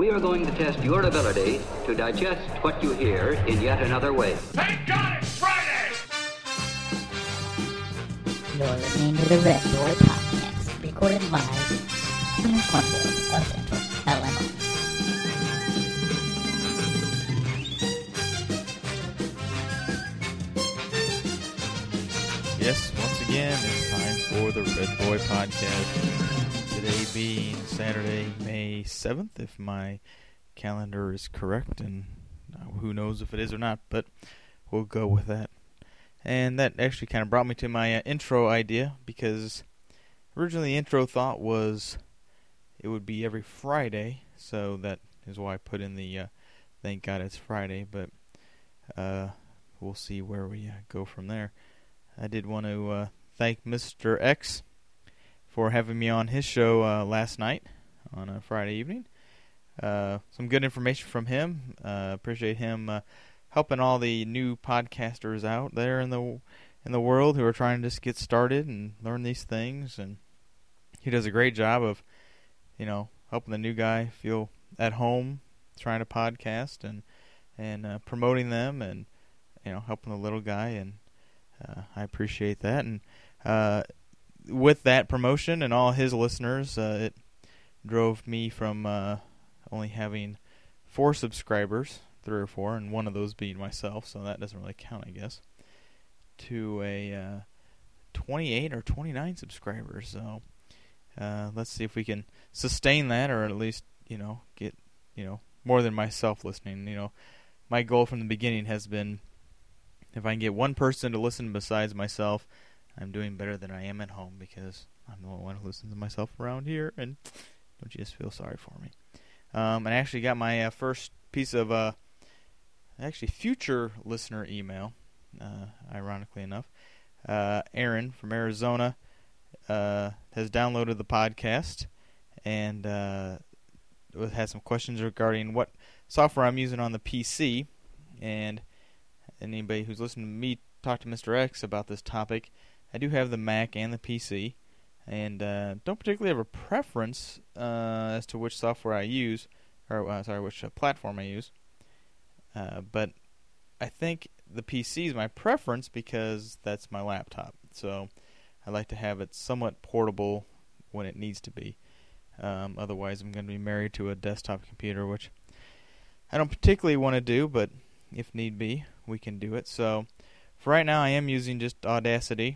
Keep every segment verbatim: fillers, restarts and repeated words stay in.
We are going to test your ability to digest what you hear in yet another way. Thank God it's Friday! You're listening to the Red Boy Podcast, recorded live from the Cornfield of Central Illinois. Yes, once again, it's time for the Red Boy Podcast. Today being Saturday, May seventh, if my calendar is correct, and who knows if it is or not, but we'll go with that. And that actually kind of brought me to my uh, intro idea, because originally the intro thought was it would be every Friday, so that is why I put in the uh, thank God it's Friday, but uh, we'll see where we uh, go from there. I did want to uh, thank Mister X for having me on his show uh, last night on a Friday evening. Uh, some good information from him. Uh, appreciate him uh, helping all the new podcasters out there in the in the world who are trying to just get started and learn these things. And he does a great job of, you know, helping the new guy feel at home trying to podcast and and uh, promoting them and, you know, helping the little guy. And uh, I appreciate that. And uh, with that promotion and all his listeners, uh, it drove me from uh, only having four subscribers, three or four, and one of those being myself, so that doesn't really count, I guess, to a uh, twenty-eight or twenty-nine subscribers. So uh, let's see if we can sustain that, or at least, you know, get, you know, more than myself listening. You know, my goal from the beginning has been, if I can get one person to listen besides myself, I'm doing better than I am at home, because I'm the only one who listens to myself around here, and don't you just feel sorry for me. Um, I actually got my uh, first piece of, uh, actually, future listener email, uh, ironically enough. Uh, Aaron from Arizona uh, has downloaded the podcast and uh, has some questions regarding what software I'm using on the P C. And anybody who's listened to me talk to Mister X about this topic, I do have the Mac and the P C, and uh, don't particularly have a preference uh, as to which software I use, or uh, sorry, which uh, platform I use. Uh, but I think the P C is my preference because that's my laptop. So I like to have it somewhat portable when it needs to be. Um, otherwise, I'm going to be married to a desktop computer, which I don't particularly want to do, but if need be, we can do it. So for right now, I am using just Audacity.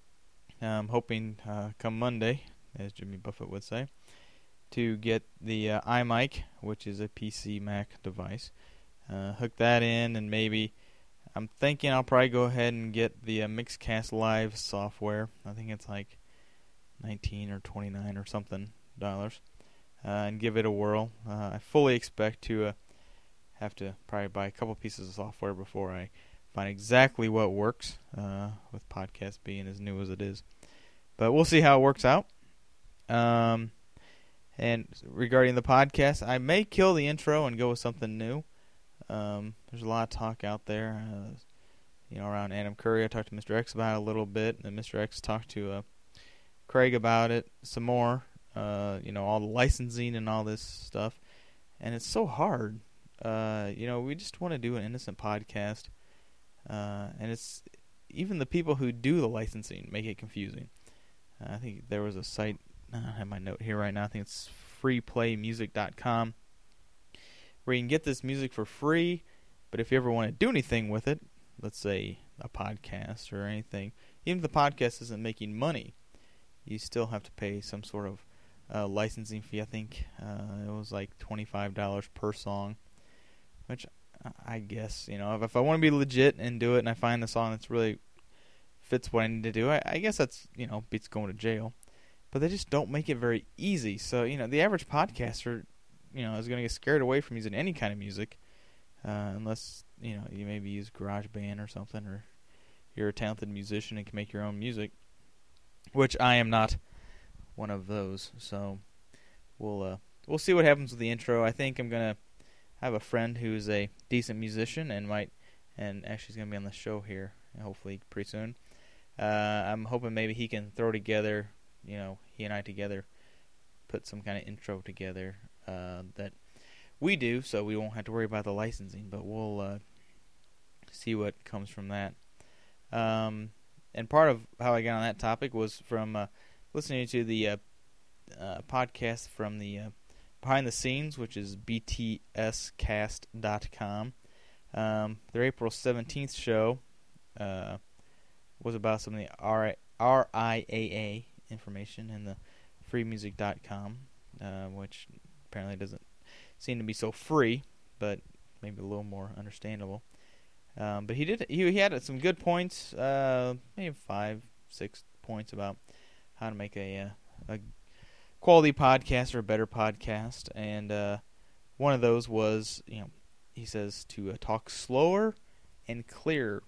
I'm hoping uh, come Monday, as Jimmy Buffett would say, to get the uh, iMic, which is a P C Mac device. Uh, hook that in, and maybe I'm thinking I'll probably go ahead and get the uh, Mixcast Live software. I think it's like nineteen or twenty-nine or something dollars, uh, and give it a whirl. Uh, I fully expect to uh, have to probably buy a couple pieces of software before I find exactly what works, uh, with podcast being as new as it is. But we'll see how it works out. Um, and regarding the podcast, I may kill the intro and go with something new. Um, there's a lot of talk out there, uh, you know, around Adam Curry. I talked to Mister X about it a little bit, and Mister X talked to uh, Craig about it some more. Uh, you know, all the licensing and all this stuff, and it's so hard. Uh, you know, we just want to do an innocent podcast. Uh, and it's even the people who do the licensing make it confusing. Uh, I think there was a site, I don't have my note here right now, I think it's free play music dot com, where you can get this music for free, but if you ever want to do anything with it, let's say a podcast or anything, even if the podcast isn't making money, you still have to pay some sort of uh, licensing fee. I think uh, it was like twenty-five dollars per song, which I guess, you know, if, if I want to be legit and do it, and I find the song that's really fits what I need to do, I, I guess that's, you know, beats going to jail. But they just don't make it very easy. So, you know, the average podcaster, you know, is going to get scared away from using any kind of music, uh, unless, you know, you maybe use GarageBand or something, or you're a talented musician and can make your own music, which I am not one of those. So we'll uh, we'll see what happens with the intro. I think I'm gonna I have a friend who's a decent musician and might, and actually he's going to be on the show here, hopefully pretty soon. Uh, I'm hoping maybe he can throw together, you know, he and I together, put some kind of intro together uh, that we do, so we won't have to worry about the licensing, but we'll uh, see what comes from that. Um, and part of how I got on that topic was from uh, listening to the uh, uh, podcast from the uh, Behind the Scenes, which is b t s cast dot com. Um, their April seventeenth show uh, was about some of the R I A A information in the free music dot com, uh, which apparently doesn't seem to be so free, but maybe a little more understandable. Um, but he did he, he had some good points, uh, maybe five, six points about how to make a, a quality podcast or a better podcast, and uh, one of those was, you know, he says to uh, talk slower and clearer,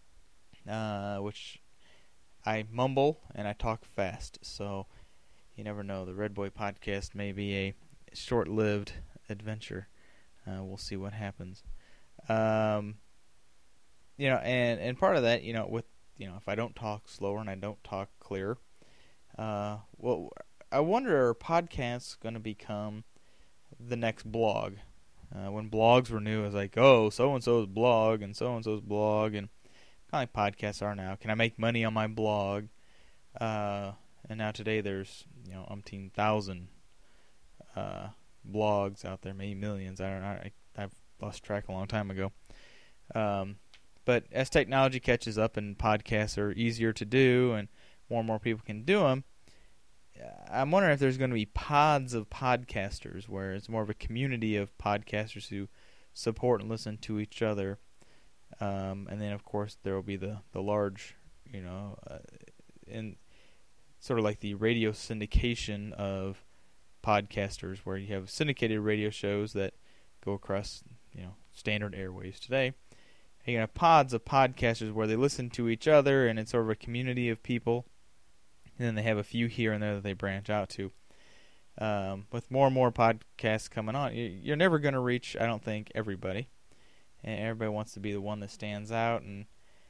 uh, which I mumble and I talk fast, so you never know. The Red Boy podcast may be a short-lived adventure. Uh, we'll see what happens. Um, you know, and, and part of that, you know, with you know, if I don't talk slower and I don't talk clearer, uh, well, I wonder, are podcasts going to become the next blog? Uh, when blogs were new, it was like, oh, so-and-so's blog and so-and-so's blog, and kind of like podcasts are now. Can I make money on my blog? Uh, and now today there's, you know, umpteen thousand uh, blogs out there, maybe millions. I don't know. I, I've lost track a long time ago. Um, but as technology catches up and podcasts are easier to do and more and more people can do them, I'm wondering if there's going to be pods of podcasters where it's more of a community of podcasters who support and listen to each other. Um, and then, of course, there will be the, the large, you know, uh, in sort of like the radio syndication of podcasters, where you have syndicated radio shows that go across, you know, standard airwaves today. And you have pods of podcasters where they listen to each other, and it's sort of a community of people. And then they have a few here and there that they branch out to. Um, with more and more podcasts coming on, you're never going to reach, I don't think, everybody. And everybody wants to be the one that stands out. And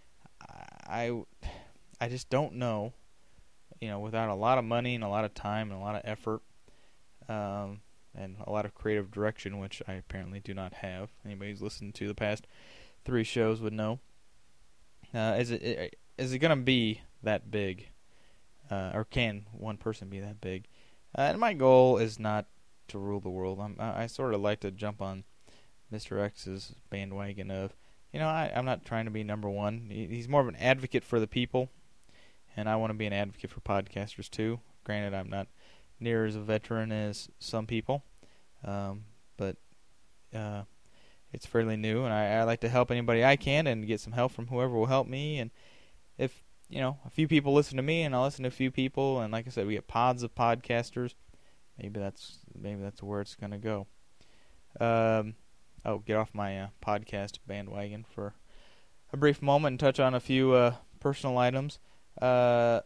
I, I just don't know, you know, without a lot of money and a lot of time and a lot of effort, um, and a lot of creative direction, which I apparently do not have. Anybody who's listened to the past three shows would know. Uh, is it is it going to be that big? Uh, or can one person be that big? Uh, and my goal is not to rule the world. I'm, I, I sort of like to jump on Mister X's bandwagon of, you know, I, I'm not trying to be number one. He, he's more of an advocate for the people, and I want to be an advocate for podcasters too. Granted, I'm not near as a veteran as some people, um, but uh, it's fairly new, and I, I like to help anybody I can and get some help from whoever will help me. And if you know, a few people listen to me, and I'll listen to a few people, and like I said, we get pods of podcasters. Maybe that's maybe that's where it's going to go. Um, I'll get off my uh, podcast bandwagon for a brief moment and touch on a few uh, personal items. Uh,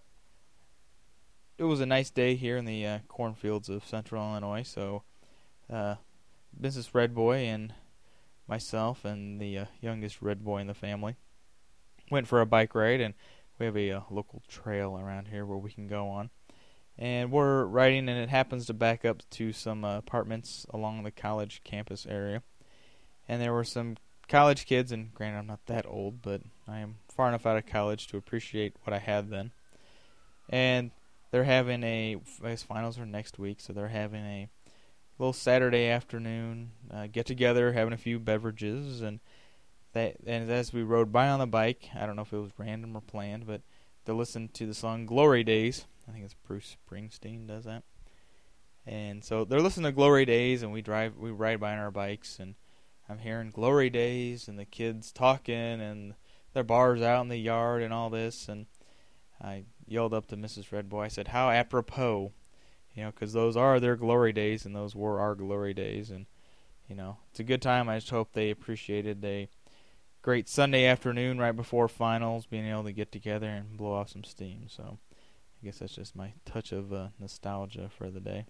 it was a nice day here in the uh, cornfields of Central Illinois, so uh, Missus Red Boy and myself and the uh, youngest Red Boy in the family went for a bike ride, and we have a, a local trail around here where we can go on. And we're riding, and it happens to back up to some uh, apartments along the college campus area. And there were some college kids, and granted I'm not that old, but I am far enough out of college to appreciate what I had then. And they're having a, I guess finals are next week, so they're having a little Saturday afternoon uh, get-together, having a few beverages, and That, and as we rode by on the bike, I don't know if it was random or planned, but to listen to the song Glory Days. I think it's Bruce Springsteen does that. And so they're listening to Glory Days, and we drive, we ride by on our bikes, and I'm hearing Glory Days, and the kids talking, and their bars out in the yard, and all this. And I yelled up to Missus Red Boy, I said, how apropos, you know, because those are their glory days, and those were our glory days. And, you know, it's a good time. I just hope they appreciated they. Great Sunday afternoon right before finals, being able to get together and blow off some steam. So I guess that's just my touch of uh, nostalgia for the day.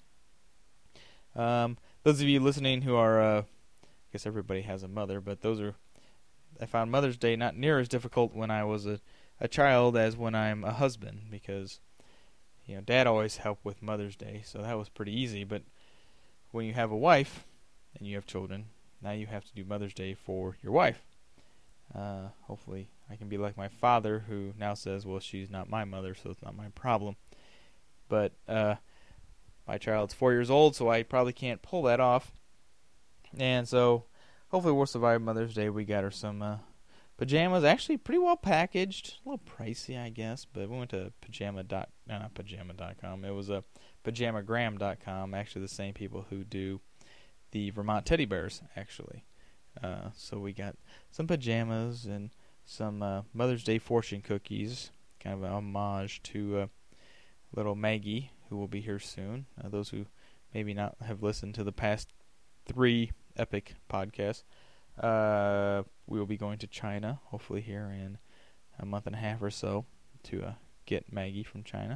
Um, those of you listening who are, uh, I guess everybody has a mother, but those are, I found Mother's Day not near as difficult when I was a, a child as when I'm a husband, because, you know, Dad always helped with Mother's Day, so that was pretty easy. But when you have a wife, and you have children, now you have to do Mother's Day for your wife. Uh, hopefully I can be like my father, who now says, well, she's not my mother, so it's not my problem. But uh, my child's four years old, so I probably can't pull that off. And so hopefully we'll survive Mother's Day. We got her some uh, pajamas, actually pretty well packaged. A little pricey, I guess, but we went to pajama dot no, not pajama dot com. It was a uh, pajamagram dot com. Actually, the same people who do the Vermont teddy bears, actually. Uh, so we got some pajamas and some uh, Mother's Day fortune cookies, kind of an homage to uh, little Maggie, who will be here soon. Uh, those who maybe not have listened to the past three epic podcasts. Uh, we will be going to China, hopefully here in a month and a half or so, to uh, get Maggie from China.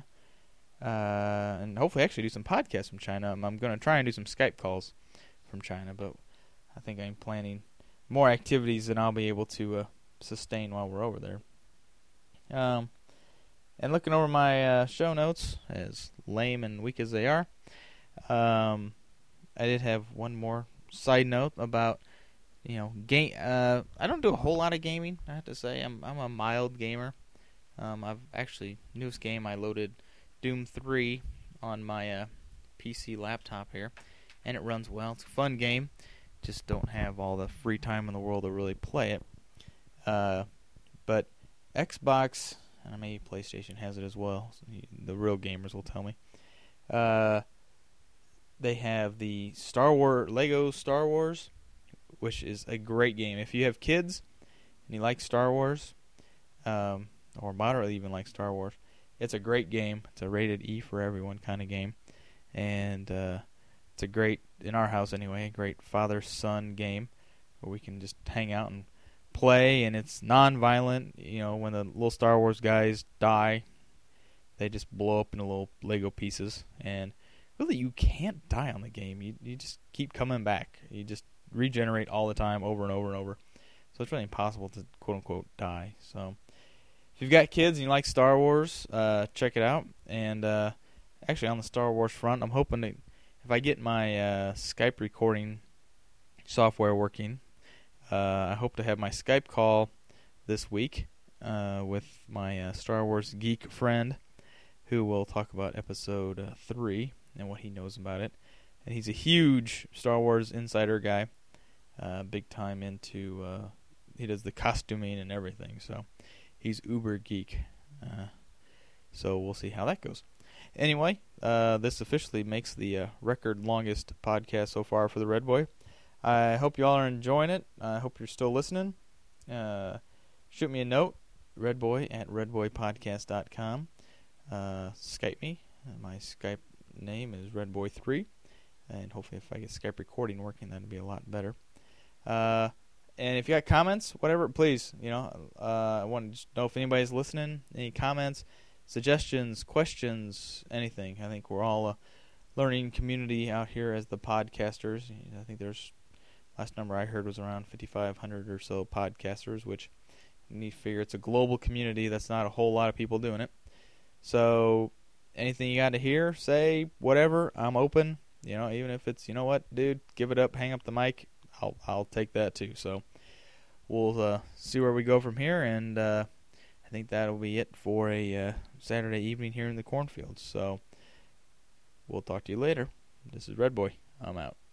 Uh, and hopefully actually do some podcasts from China. I'm, I'm going to try and do some Skype calls from China, but I think I'm planning more activities than I'll be able to uh, sustain while we're over there. Um, and looking over my uh, show notes, as lame and weak as they are, um, I did have one more side note about, you know, game. Uh, I don't do a whole lot of gaming, I have to say. I'm I'm a mild gamer. Um, I've actually, newest game, I loaded Doom three on my uh, P C laptop here, and it runs well. It's a fun game. Just don't have all the free time in the world to really play it. Uh, but Xbox, and maybe PlayStation has it as well. So the real gamers will tell me. Uh, they have the Star Wars Lego Star Wars, which is a great game. If you have kids and you like Star Wars, um, or moderately even like Star Wars, it's a great game. It's a rated E for everyone kind of game, and uh, it's a great, in our house anyway, a great father-son game where we can just hang out and play, and it's non-violent. You know, when the little Star Wars guys die, they just blow up into little Lego pieces, and really you can't die on the game. You you just keep coming back. You just regenerate all the time, over and over and over. So it's really impossible to quote-unquote die. So if you've got kids and you like Star Wars, uh, check it out. And uh, actually on the Star Wars front, I'm hoping to, if I get my uh, Skype recording software working, uh, I hope to have my Skype call this week uh, with my uh, Star Wars geek friend, who will talk about episode uh, three and what he knows about it. And he's a huge Star Wars insider guy, uh, big time into, uh, he does the costuming and everything, so he's uber geek. Uh, so we'll see how that goes. Anyway, uh, this officially makes the uh, record longest podcast so far for the Red Boy. I hope you all are enjoying it. I hope you're still listening. Uh, shoot me a note, redboy at redboypodcast dot com. Uh, Skype me. My Skype name is redboy three. And hopefully if I get Skype recording working, that'd be a lot better. Uh, and if you got comments, whatever, please, you know, uh, I want to know if anybody's listening. Any comments, suggestions, questions, anything. I think we're all a learning community out here as the podcasters. I think there's, last number I heard was around fifty-five hundred or so podcasters, which you need to figure it's a global community. That's not a whole lot of people doing it. So anything you got to hear, say, whatever, I'm open. You know, even if it's, you know what, dude, give it up, hang up the mic, I'll I'll take that too. So we'll uh, see where we go from here, and uh, I think that'll be it for a uh, Saturday evening here in the cornfields. So we'll talk to you later. This is Red Boy. I'm out.